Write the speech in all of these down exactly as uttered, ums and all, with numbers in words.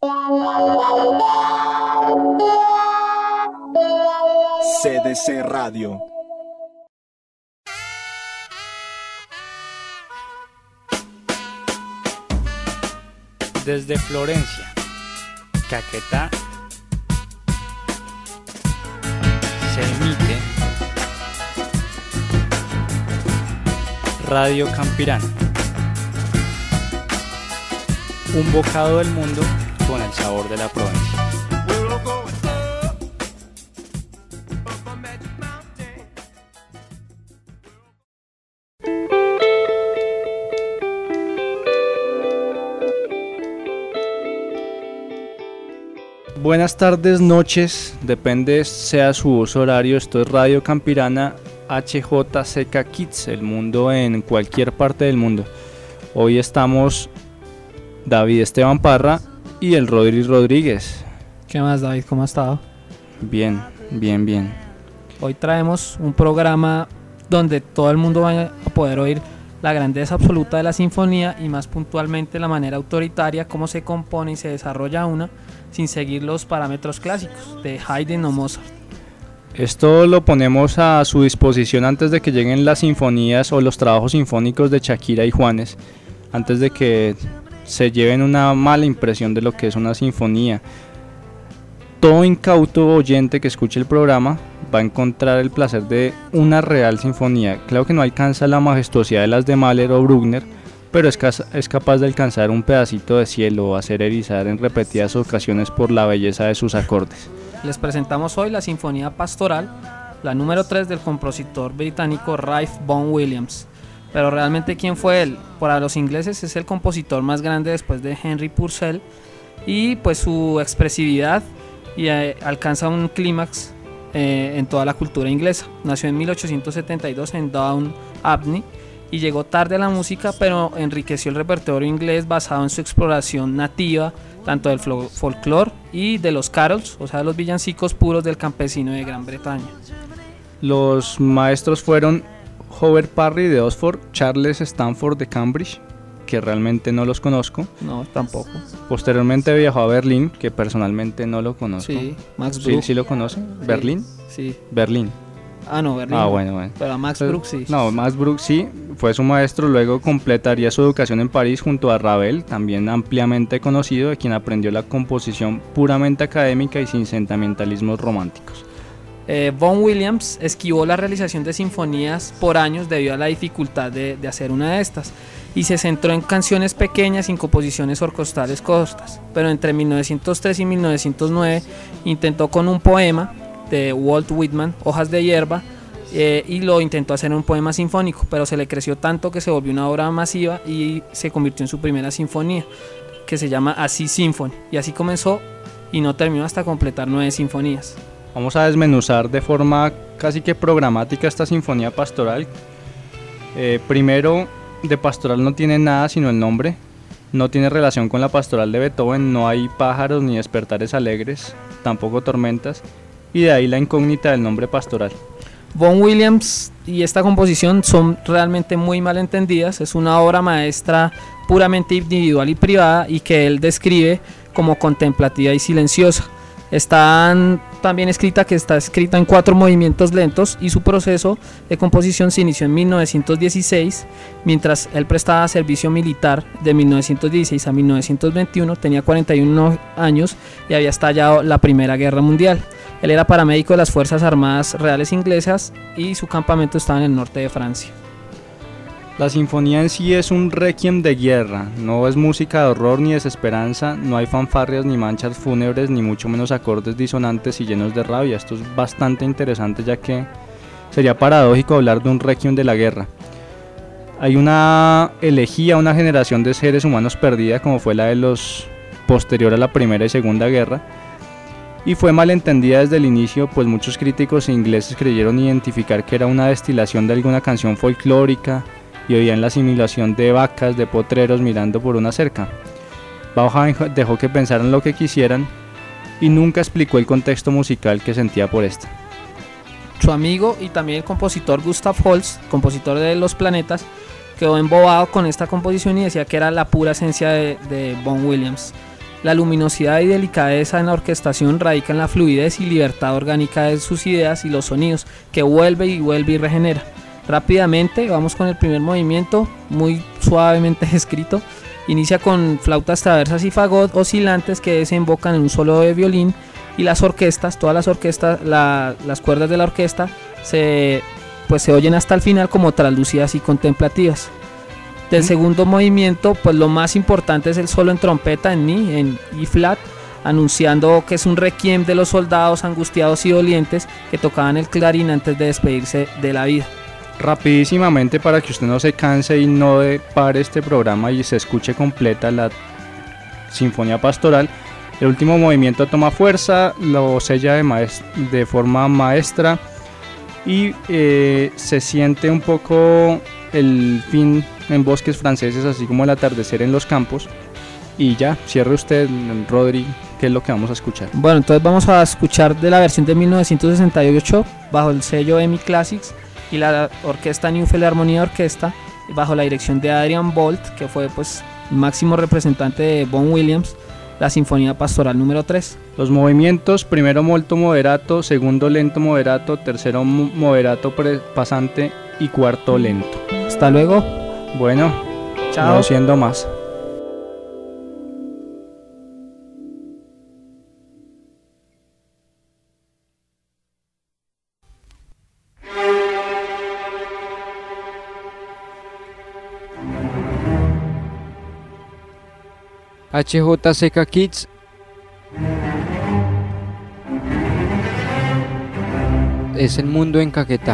C D C Radio. Desde Florencia, Caquetá, se emite Radio Campirana, un bocado del mundo con el sabor de la Provencia. Buenas tardes, noches, depende sea su uso horario. Esto es Radio Campirana H J C K Kids, el mundo en cualquier parte del mundo. Hoy estamos David Esteban Parra y el Rodri Rodríguez. ¿Qué más, David? ¿Cómo has estado? Bien, bien, bien. Hoy traemos un programa donde todo el mundo va a poder oír la grandeza absoluta de la sinfonía y más puntualmente la manera autoritaria cómo se compone y se desarrolla una sin seguir los parámetros clásicos de Haydn o Mozart. Esto lo ponemos a su disposición antes de que lleguen las sinfonías o los trabajos sinfónicos de Shakira y Juanes, antes de que se lleven una mala impresión de lo que es una sinfonía. Todo incauto oyente que escuche el programa va a encontrar el placer de una real sinfonía. Claro que no alcanza la majestuosidad de las de Mahler o Bruckner, pero es, es capaz de alcanzar un pedacito de cielo o hacer erizar en repetidas ocasiones por la belleza de sus acordes. Les presentamos hoy la Sinfonía Pastoral, la número tres del compositor británico Ralph Vaughan Williams. Pero realmente, ¿quién fue él? Para los ingleses es el compositor más grande después de Henry Purcell, y pues su expresividad y eh, alcanza un clímax eh, en toda la cultura inglesa. Nació en mil ochocientos setenta y dos en Down Abbey y llegó tarde a la música, pero enriqueció el repertorio inglés basado en su exploración nativa, tanto del folclore y de los carols, o sea, los villancicos puros del campesino de Gran Bretaña. Los maestros fueron Howard Parry de Oxford, Charles Stanford de Cambridge, que realmente no los conozco. No, tampoco. Posteriormente viajó a Berlín, que personalmente no lo conozco. Sí, Max Bruch. ¿Sí, sí lo conoce? Sí. ¿Berlín? Sí. Berlín. Ah, no, Berlín. Ah, bueno, bueno. Pero a Max Bruch sí. No, Max Bruch sí, fue su maestro. Luego completaría su educación en París junto a Ravel, también ampliamente conocido, de quien aprendió la composición puramente académica y sin sentimentalismos románticos. Eh, Vaughan Williams esquivó la realización de sinfonías por años debido a la dificultad de, de hacer una de estas, y se centró en canciones pequeñas y en composiciones orquestales cortas. Pero entre mil novecientos tres y mil novecientos nueve intentó con un poema de Walt Whitman, Hojas de hierba, eh, y lo intentó hacer en un poema sinfónico, pero se le creció tanto que se volvió una obra masiva y se convirtió en su primera sinfonía, que se llama A Sea Symphony, y así comenzó y no terminó hasta completar nueve sinfonías. Vamos a desmenuzar de forma casi que programática esta sinfonía pastoral. Eh, primero, de pastoral no tiene nada sino el nombre, no tiene relación con la pastoral de Beethoven, no hay pájaros ni despertares alegres, tampoco tormentas, y de ahí la incógnita del nombre pastoral. Vaughan Williams y esta composición son realmente muy mal entendidas, es una obra maestra puramente individual y privada y que él describe como contemplativa y silenciosa. Está también escrita que está escrita en cuatro movimientos lentos y su proceso de composición se inició en mil novecientos dieciséis, mientras él prestaba servicio militar de mil novecientos dieciséis a mil novecientos veintiuno, tenía cuarenta y uno años y había estallado la Primera Guerra Mundial. Él era paramédico de las Fuerzas Armadas Reales Inglesas y su campamento estaba en el norte de Francia. La sinfonía en sí es un requiem de guerra, no es música de horror ni desesperanza, no hay fanfarrias ni manchas fúnebres, ni mucho menos acordes disonantes y llenos de rabia. Esto es bastante interesante, ya que sería paradójico hablar de un requiem de la guerra. Hay una elegía, una generación de seres humanos perdida, como fue la de los posterior a la Primera y Segunda Guerra, y fue malentendida desde el inicio, pues muchos críticos ingleses creyeron identificar que era una destilación de alguna canción folclórica y oían la simulación de vacas, de potreros mirando por una cerca. Vaughan dejó que pensaran lo que quisieran y nunca explicó el contexto musical que sentía por esta. Su amigo y también el compositor Gustav Holst, compositor de Los Planetas, quedó embobado con esta composición y decía que era la pura esencia de, de Vaughan Williams. La luminosidad y delicadeza en la orquestación radica en la fluidez y libertad orgánica de sus ideas y los sonidos, que vuelve y vuelve y regenera. Rápidamente vamos con el primer movimiento, muy suavemente escrito. Inicia con flautas traversas y fagot oscilantes que desembocan en un solo de violín, y las orquestas, todas las orquestas, la, las cuerdas de la orquesta se, pues se oyen hasta el final como traslucidas y contemplativas. Del segundo movimiento, pues lo más importante es el solo en trompeta en mi, en E flat, anunciando que es un requiem de los soldados angustiados y dolientes que tocaban el clarín antes de despedirse de la vida. Rapidísimamente, para que usted no se canse y no de pare este programa y se escuche completa la Sinfonía Pastoral, el último movimiento toma fuerza, lo sella de, maest- de forma maestra y eh, se siente un poco el fin en bosques franceses, así como el atardecer en los campos. Y ya, cierre usted, Rodri, ¿qué es lo que vamos a escuchar? Bueno, entonces vamos a escuchar de la versión de mil novecientos sesenta y ocho bajo el sello E M I Classics y la orquesta New Philharmonia Orquesta bajo la dirección de Adrian Bolt, que fue pues máximo representante de Vaughan Williams, la Sinfonía Pastoral número tres. Los movimientos: primero molto moderato, segundo lento moderato, tercero moderato pasante y cuarto lento. Hasta luego. Bueno, chao. No siendo más. H J C K Kids es el mundo en Caquetá.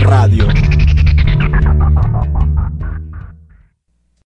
Radio.